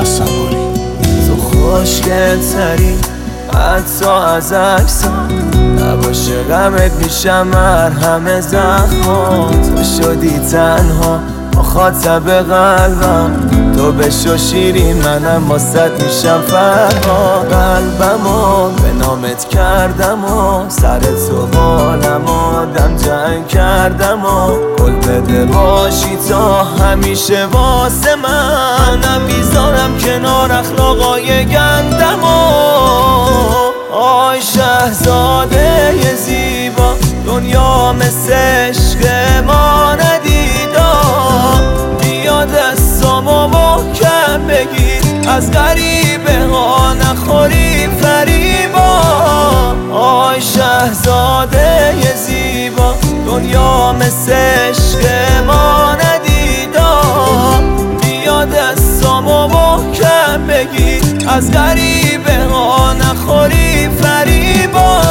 تصوری. تو خوشگل تری حتی از عکسات، نباشه غمت میشم مرهم زخمات. تو شدی تنها مخاطب قلبم، تو بشو شیرین منم واسط میشم فرها. قلبمو به نامت کردم و سر تو حالم آدم جنگ کردم و گل بده باشی تا همیشه واسه منم. میذارم کنار اخلاقای گندم و آی شهزاده زیبا، دنیا مثل عشق ما ندیدا. بیا دستامو محکم بگیر، از غریبه ها نخوری فریبا. آی شهزاده زیبا، دنیا مثل عشق ما ندیدا. بیا دستامو محکم بگیر، از غریبه ها نخوری فریبا.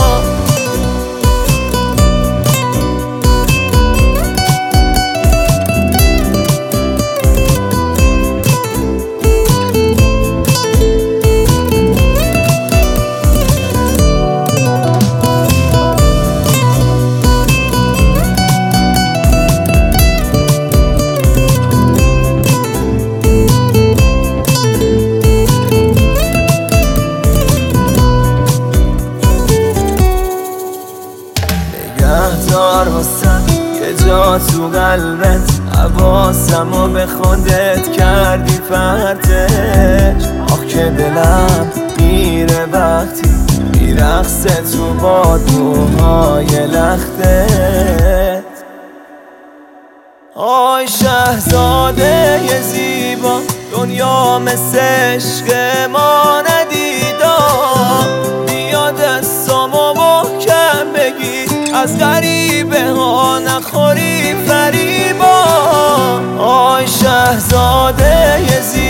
نگهدار واسم یه جا تو قلبت، حواسمو به خودت کردی پرتش. آخ که دلم میره وقتی میرقصه تو بادوهای لختت. آی شهزاده زیبا، دنیا مثل عشق ما ندیدا. بیا دستامو محکم بگیر، از غریبه ها نخوری فریبا. آی شهزاده زیبا،